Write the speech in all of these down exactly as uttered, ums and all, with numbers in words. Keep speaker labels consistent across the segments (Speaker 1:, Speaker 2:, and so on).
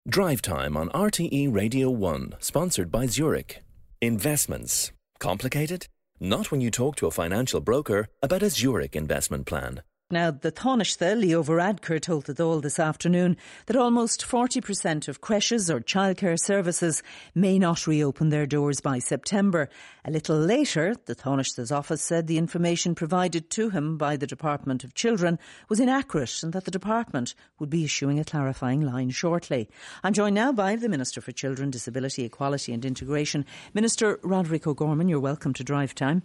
Speaker 1: Drive Time on R T E Radio one, sponsored by Zurich. Investments. Complicated? Not when you talk to a financial broker about a Zurich investment plan.
Speaker 2: Now, the Taoiseach, Leo Varadkar, told the Dáil this afternoon that almost forty percent of creches or childcare services may not reopen their doors by September. A little later, the Taoiseach's office said the information provided to him by the Department of Children was inaccurate and that the department would be issuing a clarifying line shortly. I'm joined now by the Minister for Children, Disability, Equality and Integration, Minister Roderick O'Gorman. You're welcome to Drive Time.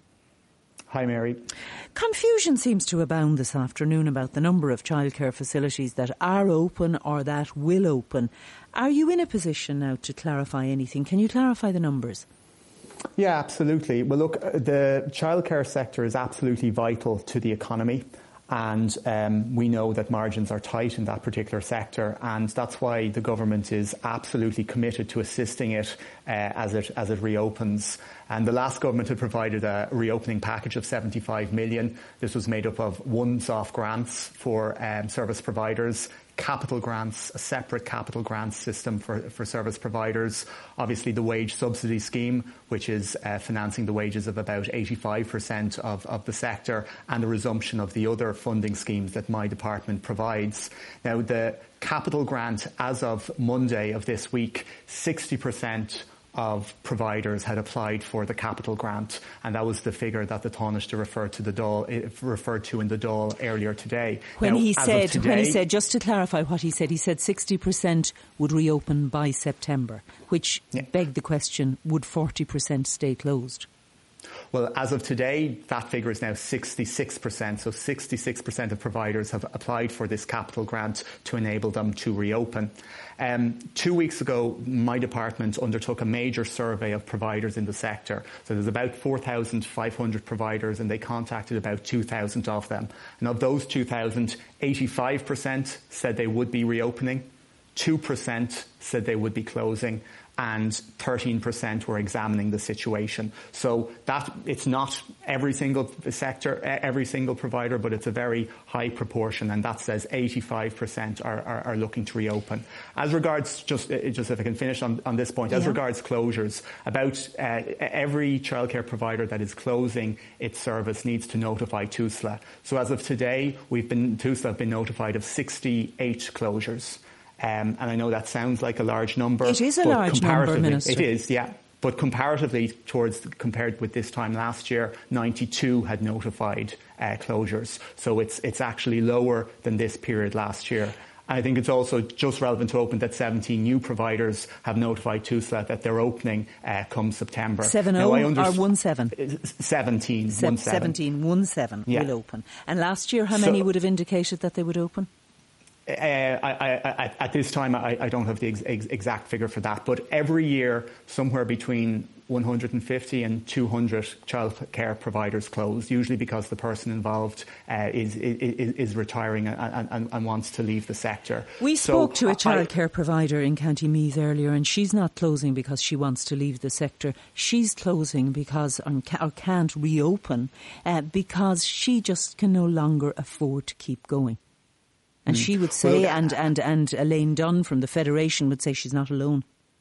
Speaker 3: Hi, Mary.
Speaker 2: Confusion seems to abound this afternoon about the number of childcare facilities that are open or that will open. Are you in a position now to clarify anything? Can you clarify the numbers?
Speaker 3: Yeah, absolutely. Well, look, the childcare sector is absolutely vital to the economy. And um, we know that margins are tight in that particular sector, and that's why the government is absolutely committed to assisting it uh, as it as it reopens. And the last government had provided a reopening package of seventy-five million. This was made up of one-off grants for um, service providers, capital grants, a separate capital grants system for, for service providers, obviously the wage subsidy scheme, which is uh, financing the wages of about eighty-five percent of, of the sector, and the resumption of the other funding schemes that my department provides. Now, the capital grant, as of Monday of this week, sixty percent of providers had applied for the capital grant, and that was the figure that the Taoiseach referred to the Dáil, referred to in the Dáil earlier today.
Speaker 2: When
Speaker 3: now,
Speaker 2: he said,
Speaker 3: today,
Speaker 2: when he said, just to clarify what he said, he said sixty percent would reopen by September, which yeah. begged the question: would forty percent stay closed?
Speaker 3: Well, as of today, that figure is now sixty-six percent. So sixty-six percent of providers have applied for this capital grant to enable them to reopen. Um, two weeks ago, my department undertook a major survey of providers in the sector. So there's about four thousand five hundred providers, and they contacted about two thousand of them. And of those two thousand, eighty-five percent said they would be reopening, two percent said they would be closing, and thirteen percent were examining the situation. So that it's not every single sector, every single provider, but it's a very high proportion, and that says eighty-five percent are, are, are looking to reopen. As regards, just, just if I can finish on, on this point, as yeah. regards closures, about uh, every childcare provider that is closing its service needs to notify TUSLA. So as of today, we've been, TUSLA have been notified of sixty-eight closures. Um, and I know that sounds like a large number.
Speaker 2: It is a large number, Minister.
Speaker 3: It is, yeah. But comparatively, towards compared with this time last year, ninety-two had notified uh, closures. So it's it's actually lower than this period last year. And I think it's also just relevant to open that seventeen new providers have notified TUSLA that they're opening uh, come September.
Speaker 2: Seven oh or one seven?
Speaker 3: Seventeen.
Speaker 2: Se-
Speaker 3: one seven.
Speaker 2: Seventeen, one seven
Speaker 3: yeah.
Speaker 2: will open. And last year, how many
Speaker 3: so,
Speaker 2: would have indicated that they would open?
Speaker 3: Uh, I, I, I, at this time, I, I don't have the ex- ex- exact figure for that, but every year, somewhere between one hundred fifty and two hundred childcare providers close, usually because the person involved uh, is, is, is retiring and, and, and wants to leave the sector.
Speaker 2: We spoke
Speaker 3: so
Speaker 2: to a childcare provider in County Meath earlier, and she's not closing because she wants to leave the sector. She's closing because, or can't reopen, uh, because she just can no longer afford to keep going. And she would say, well, and, and, and Elaine Dunn from the Federation would say she's not alone.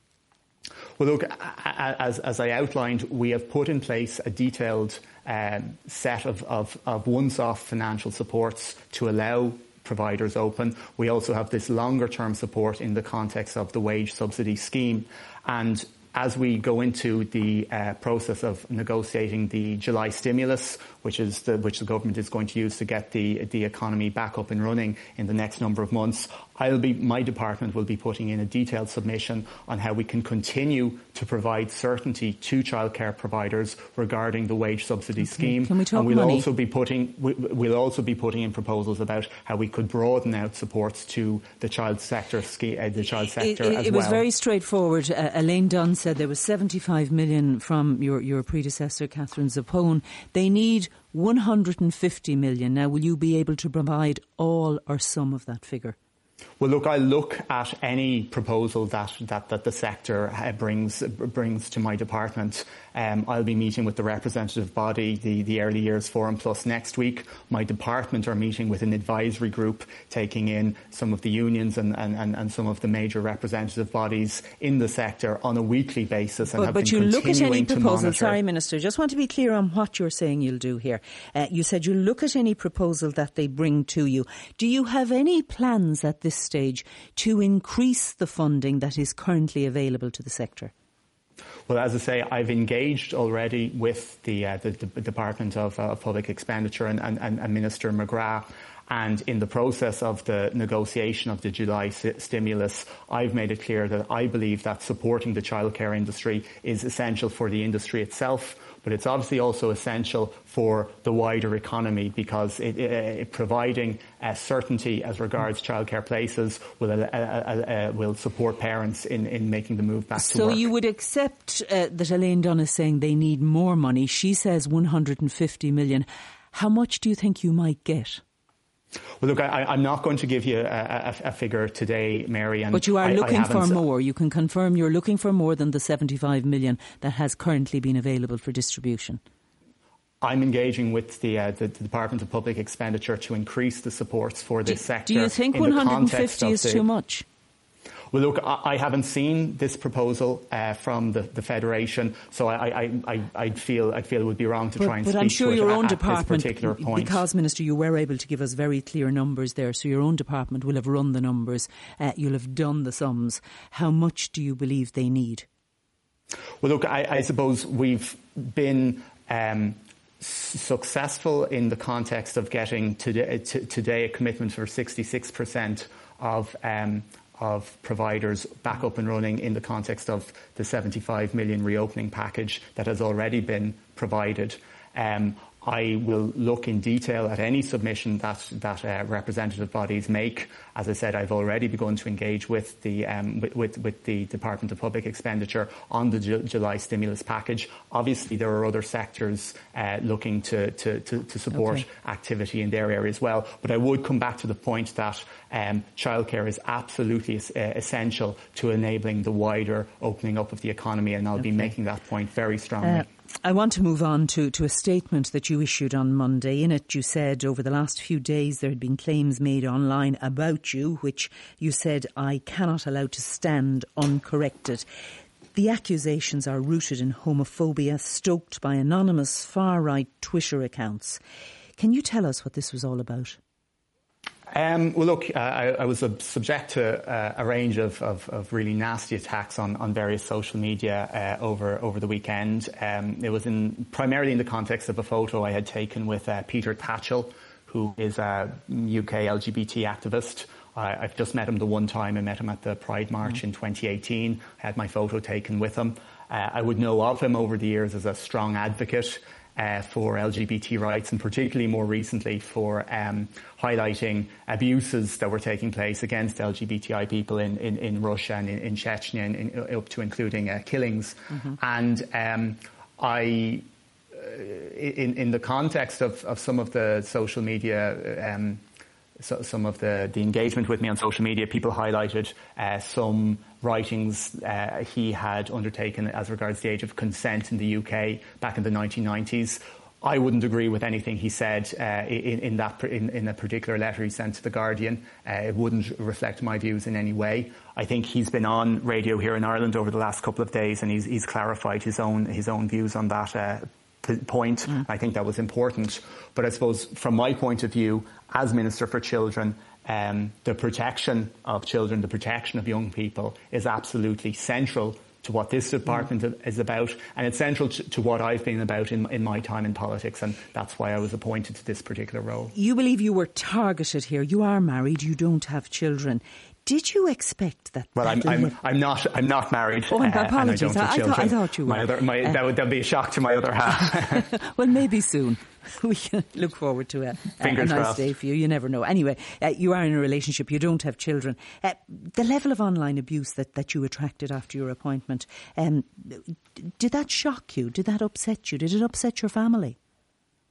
Speaker 3: Well, look, as, as I outlined, we have put in place a detailed um, set of, of, of one-off financial supports to allow providers open. We also have this longer-term support in the context of the wage subsidy scheme. And as we go into the uh, process of negotiating the July stimulus, which is the, which the government is going to use to get the the economy back up and running in the next number of months, I'll be my department will be putting in a detailed submission on how we can continue to provide certainty to childcare providers regarding the wage subsidy okay. scheme.
Speaker 2: Can we talk
Speaker 3: and we'll
Speaker 2: money?
Speaker 3: also be putting we, we'll also be putting in proposals about how we could broaden out supports to the child sector ski, uh, the child sector
Speaker 2: it, it,
Speaker 3: as
Speaker 2: it
Speaker 3: well.
Speaker 2: was very straightforward. Uh, Elaine Dunn said there was seventy-five million from your your predecessor Catherine Zappone. They need one hundred fifty million. Now, will you be able to provide all or some of that figure?
Speaker 3: Well, Well, look, I look at any proposal that, that, that the sector uh, brings brings to my department. Um, I'll be meeting with the representative body, the, the Early Years Forum Plus, next week. My department are meeting with an advisory group, taking in some of the unions and, and, and, and some of the major representative bodies in the sector on a weekly basis. And
Speaker 2: but
Speaker 3: have
Speaker 2: but
Speaker 3: been
Speaker 2: you look at any proposal,
Speaker 3: monitor.
Speaker 2: sorry Minister, just want to be clear on what you're saying you'll do here. Uh, you said you look at any proposal that they bring to you. Do you have any plans at this stage to increase the funding that is currently available to the sector?
Speaker 3: Well, as I say, I've engaged already with the, uh, the, the Department of uh, Public Expenditure and, and, and Minister McGrath. And in the process of the negotiation of the July st- stimulus, I've made it clear that I believe that supporting the childcare industry is essential for the industry itself, but it's obviously also essential for the wider economy, because it, it, it providing uh, certainty as regards childcare places will uh, uh, uh, will support parents in, in making the move back
Speaker 2: so
Speaker 3: to work.
Speaker 2: So you would accept uh, that Elaine Dunn is saying they need more money. She says one hundred fifty million. How much do you think you might get?
Speaker 3: Well, look, I, I'm not going to give you a, a, a figure today, Mary. And
Speaker 2: but you are
Speaker 3: I,
Speaker 2: looking
Speaker 3: I
Speaker 2: for more. You can confirm you're looking for more than the seventy-five million that has currently been available for distribution.
Speaker 3: I'm engaging with the, uh, the, the Department of Public Expenditure to increase the supports for this
Speaker 2: do,
Speaker 3: sector.
Speaker 2: Do you think one hundred fifty is
Speaker 3: the,
Speaker 2: too much?
Speaker 3: Well, look, I, I haven't seen this proposal uh, from the, the Federation, so I, I, I, I'd feel I'd feel it would be wrong to
Speaker 2: but,
Speaker 3: try and
Speaker 2: but
Speaker 3: speak
Speaker 2: I'm sure
Speaker 3: to
Speaker 2: your
Speaker 3: it
Speaker 2: own
Speaker 3: at,
Speaker 2: department,
Speaker 3: at this particular point.
Speaker 2: Because, Minister, you were able to give us very clear numbers there, so your own department will have run the numbers, uh, you'll have done the sums. How much do you believe they need?
Speaker 3: Well, look, I, I suppose we've been Um, successful in the context of getting today, t- today a commitment for sixty-six percent of um, of providers back up and running in the context of the seventy-five million reopening package that has already been provided. Um, I will look in detail at any submission that that uh, representative bodies make. As I said, I've already begun to engage with the um, with, with, with the Department of Public Expenditure on the Ju- July stimulus package. Obviously, there are other sectors uh, looking to, to, to, to support
Speaker 2: okay.
Speaker 3: activity in their area as well. But I would come back to the point that um, childcare is absolutely es- uh, essential to enabling the wider opening up of the economy, and I'll okay. be making that point very strongly.
Speaker 2: Uh, I want to move on to, to a statement that you issued on Monday. In it, you said over the last few days there had been claims made online about you, which you said I cannot allow to stand uncorrected. The accusations are rooted in homophobia, stoked by anonymous far-right Twitter accounts. Can you tell us what this was all about?
Speaker 3: Um, well, look, uh, I, I was uh, subject to uh, a range of, of, of really nasty attacks on, on various social media uh, over over the weekend. Um, it was in primarily in the context of a photo I had taken with uh, Peter Tatchell, who is a U K L G B T activist. I, I've just met him the one time. I met him at the Pride March mm. in twenty eighteen. I had my photo taken with him. Uh, I would know of him over the years as a strong advocate Uh, for L G B T rights, and particularly more recently for um, highlighting abuses that were taking place against L G B T I people in, in, in Russia and in, in Chechnya, and in, up to including uh, killings. Mm-hmm. And um, I, uh, in, in the context of, of some of the social media, um, so, some of the, the engagement with me on social media, people highlighted uh, some writings uh, he had undertaken as regards the age of consent in the U K back in the nineteen nineties. I wouldn't agree with anything he said uh, in, in that in, in a particular letter he sent to The Guardian. Uh, it wouldn't reflect my views in any way. I think he's been on radio here in Ireland over the last couple of days, and he's, he's clarified his own his own views on that uh, point. Mm. I think that was important. But I suppose from my point of view, as Minister for Children, um, the protection of children, the protection of young people is absolutely central to what this department mm. is about, and it's central to, to what I've been about in, in my time in politics, and that's why I was appointed to this particular role.
Speaker 2: You believe you were targeted here. You are married, you don't have children. Did you expect that?
Speaker 3: Well, I'm, I'm, I'm not. I'm not married.
Speaker 2: Oh, and
Speaker 3: uh,
Speaker 2: apologies.
Speaker 3: And I, don't have
Speaker 2: I,
Speaker 3: children.
Speaker 2: thought, I thought you were.
Speaker 3: My other, my, uh, that would that'd be a shock to my other half.
Speaker 2: Well, maybe soon. We can look forward to a, a, a nice
Speaker 3: crossed.
Speaker 2: day for you. You never know. Anyway, uh, you are in a relationship. You don't have children. Uh, the level of online abuse that, that you attracted after your appointment, um, did that shock you? Did that upset you? Did it upset your family?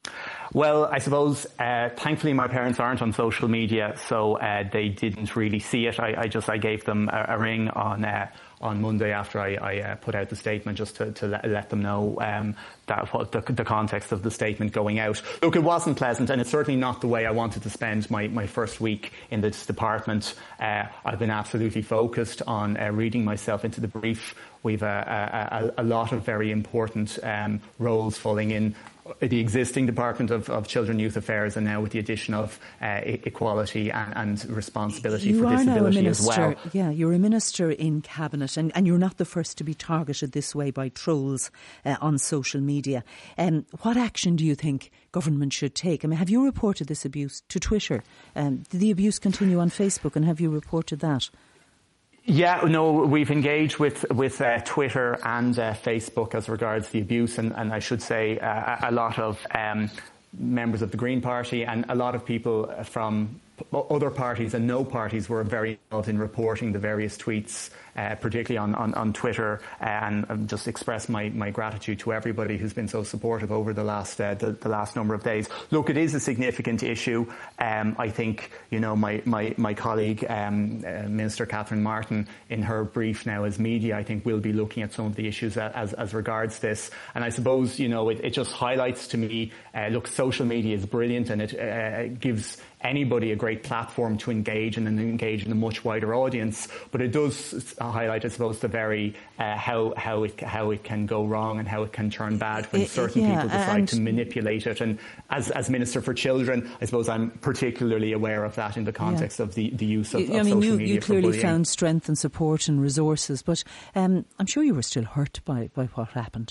Speaker 3: Well, I suppose, uh, thankfully my parents aren't on social media, so uh, they didn't really see it. I, I just, I gave them a, a ring on uh, on Monday after I, I uh, put out the statement, just to, to let, let them know um, that what the, the context of the statement going out. Look, it wasn't pleasant, and it's certainly not the way I wanted to spend my, my first week in this department. Uh, I've been absolutely focused on uh, reading myself into the brief. We've a, a, a lot of very important um, roles falling in the existing Department of, of Children and Youth Affairs, and now with the addition of uh, equality and, and responsibility
Speaker 2: you
Speaker 3: for
Speaker 2: are
Speaker 3: disability
Speaker 2: now a
Speaker 3: as well.
Speaker 2: Yeah, you're a minister in Cabinet, and, and you're not the first to be targeted this way by trolls uh, on social media. Um, what action do you think government should take? I mean, have you reported this abuse to Twitter? Um, did the abuse continue on Facebook, and have you reported that?
Speaker 3: Yeah, no, we've engaged with with uh, Twitter and uh, Facebook as regards the abuse, and, and I should say uh, a lot of um, members of the Green Party and a lot of people from other parties and no parties were very involved in reporting the various tweets, uh, particularly on, on, on Twitter, uh, and um, just express my, my gratitude to everybody who's been so supportive over the last uh, the, the last number of days. Look, it is a significant issue. Um, I think, you know, my, my, my colleague, um, uh, Minister Catherine Martin, in her brief now as media, I think will be looking at some of the issues as, as regards this. And I suppose, you know, it, it just highlights to me, uh, look, social media is brilliant, and it uh, gives anybody a great platform to engage and engage in a much wider audience, but it does highlight, I suppose, the very uh, how how it how it can go wrong and how it can turn bad when certain
Speaker 2: yeah,
Speaker 3: people decide to manipulate it. And as as Minister for Children, I suppose I'm particularly aware of that in the context yeah. of the, the use of,
Speaker 2: you,
Speaker 3: of
Speaker 2: I mean,
Speaker 3: social
Speaker 2: you,
Speaker 3: media.
Speaker 2: You clearly
Speaker 3: for
Speaker 2: found strength and support and resources, but um, I'm sure you were still hurt by, by what happened.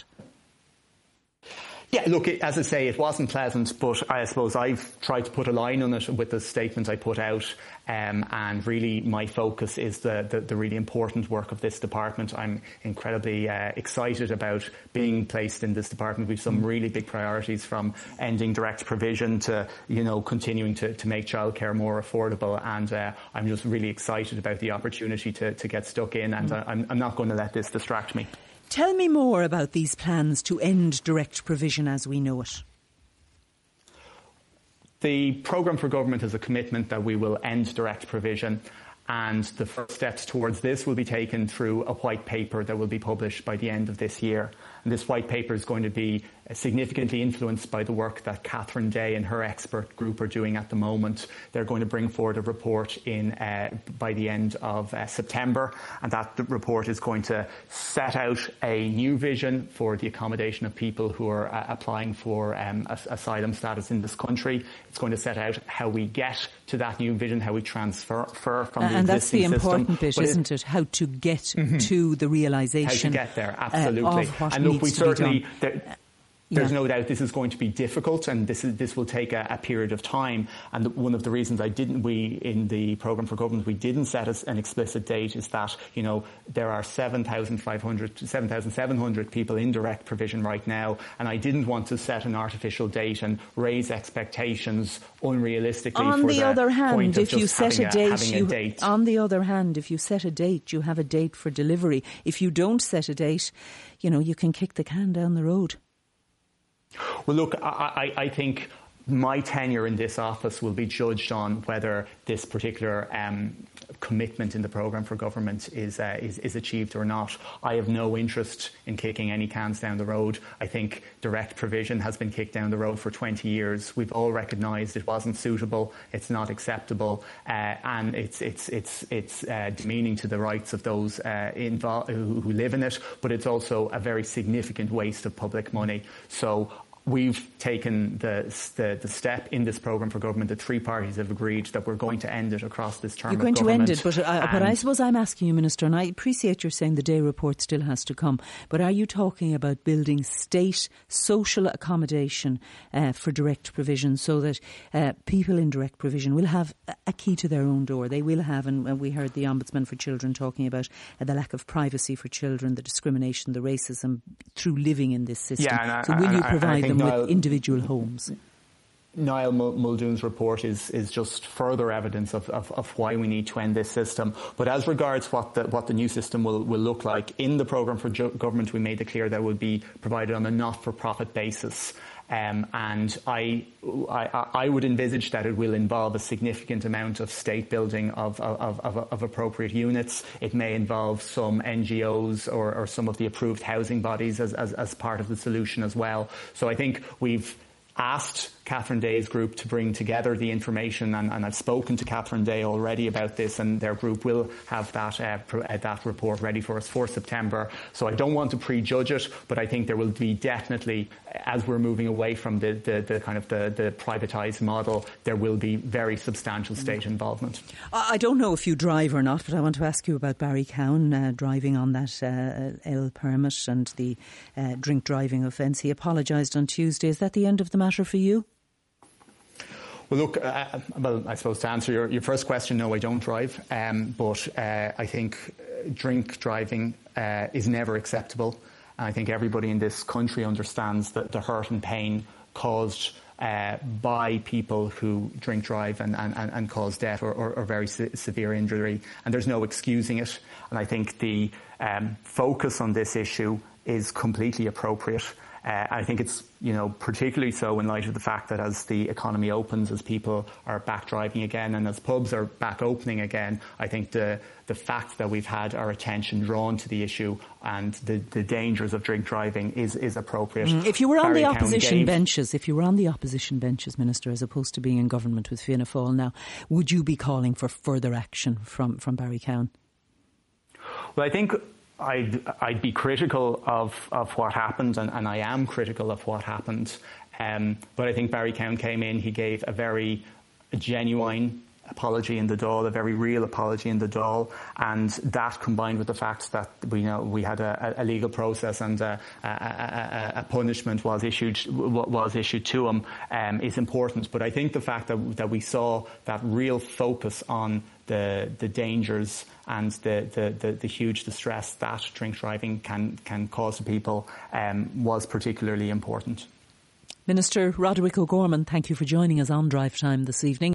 Speaker 3: Yeah, look, it, as I say, it wasn't pleasant, but I suppose I've tried to put a line on it with the statement I put out, um, and really my focus is the, the, the really important work of this department. I'm incredibly uh, excited about being placed in this department. We've some really big priorities, from ending direct provision to, you know, continuing to, to make childcare more affordable, and uh, I'm just really excited about the opportunity to, to get stuck in, and mm. I'm, I'm not going to let this distract me.
Speaker 2: Tell me more about these plans to end direct provision as we know it.
Speaker 3: The Programme for Government is a commitment that we will end direct provision, and the first steps towards this will be taken through a white paper that will be published by the end of this year. And this white paper is going to be significantly influenced by the work that Catherine Day and her expert group are doing at the moment. They're going to bring forward a report in uh, by the end of uh, September, and that report is going to set out a new vision for the accommodation of people who are uh, applying for um, asylum status in this country. It's going to set out how we get to that new vision, how we transfer from uh, the
Speaker 2: and that's the important
Speaker 3: system.
Speaker 2: bit,
Speaker 3: but
Speaker 2: isn't it? How to get mm-hmm. to the realisation.
Speaker 3: How to get there, absolutely.
Speaker 2: Uh, of what
Speaker 3: and look,
Speaker 2: needs
Speaker 3: we
Speaker 2: to
Speaker 3: certainly.
Speaker 2: be done.
Speaker 3: There, There's
Speaker 2: yeah.
Speaker 3: no doubt this is going to be difficult, and this is, this will take a, a period of time. And the, one of the reasons I didn't, we in the Programme for Government, we didn't set a, an explicit date is that, you know, there are seven thousand five hundred to seven thousand seven hundred people in direct provision right now, and I didn't want to set an artificial date and raise expectations unrealistically.
Speaker 2: On
Speaker 3: for
Speaker 2: the,
Speaker 3: the
Speaker 2: other hand, if you set a,
Speaker 3: a
Speaker 2: date, you,
Speaker 3: a date,
Speaker 2: on the other hand, if you set a date, you have a date for delivery. If you don't set a date, you know, you can kick the can down the road.
Speaker 3: Well, look, I, I, I think my tenure in this office will be judged on whether this particular um, commitment in the Programme for Government is, uh, is is achieved or not. I have no interest in kicking any cans down the road. I think direct provision has been kicked down the road for twenty years. We've all recognised it wasn't suitable, it's not acceptable, uh, and it's it's it's it's uh, demeaning to the rights of those uh, involved who, who live in it. But it's also a very significant waste of public money. So we've taken the, the the step in this Programme for Government. The three parties have agreed that we're going to end it across this term of government.
Speaker 2: You're going to end it, but, uh, but I suppose I'm asking you, Minister, and I appreciate you're saying the day report still has to come, but are you talking about building state social accommodation uh, for direct provision, so that uh, people in direct provision will have a key to their own door? They will have, and we heard the Ombudsman for Children talking about uh, the lack of privacy for children, the discrimination, the racism through living in this system.
Speaker 3: Yeah,
Speaker 2: so will you
Speaker 3: I,
Speaker 2: provide
Speaker 3: I
Speaker 2: them
Speaker 3: Niall,
Speaker 2: with individual homes?
Speaker 3: Niall Muldoon's report is, is just further evidence of, of, of why we need to end this system. But as regards what the, what the new system will, will look like, in the Programme for Government we made it clear that it would be provided on a not-for-profit basis. Um, and I, I, I would envisage that it will involve a significant amount of state building of, of, of, of appropriate units. It may involve some N G Os or, or some of the approved housing bodies as, as, as part of the solution as well. So I think we've asked Catherine Day's group to bring together the information, and, and I've spoken to Catherine Day already about this, and their group will have that uh, pr- uh, that report ready for us for September. So I don't want to prejudge it, but I think there will be definitely, as we're moving away from the, the, the kind of the, the privatised model, there will be very substantial state involvement.
Speaker 2: I don't know if you drive or not, but I want to ask you about Barrycown uh, driving on that uh, L permit and the uh, drink driving offence. He apologised on Tuesday. Is that the end of the matter for you?
Speaker 3: Well, look, uh, well, I suppose to answer your, your first question, no, I don't drive. Um, but uh, I think drink driving uh, is never acceptable. And I think everybody in this country understands that the hurt and pain caused uh, by people who drink drive and, and, and cause death or, or, or very se- severe injury. And there's no excusing it. And I think the um, focus on this issue is completely appropriate. Uh, I think it's, you know, particularly so in light of the fact that as the economy opens, as people are back driving again and as pubs are back opening again, I think the the fact that we've had our attention drawn to the issue and the, the dangers of drink driving is, is appropriate.
Speaker 2: Mm. If you were on
Speaker 3: Barry
Speaker 2: the opposition
Speaker 3: gave,
Speaker 2: benches, if you were on the opposition benches, Minister, as opposed to being in government with Fianna Fáil now, would you be calling for further action from, from Barrycown?
Speaker 3: Well, I think I'd, I'd be critical of, of what happened, and, and I am critical of what happened. Um, but I think Barrycown came in, he gave a very genuine apology in the Dáil, a very real apology in the Dáil, and that combined with the fact that we know we had a, a legal process and a, a, a, a punishment was issued was issued to him um, is important. But I think the fact that that we saw that real focus on the the dangers and the, the, the, the huge distress that drink driving can can cause to people um, was particularly important.
Speaker 2: Minister Roderick O'Gorman, thank you for joining us on Drive Time this evening.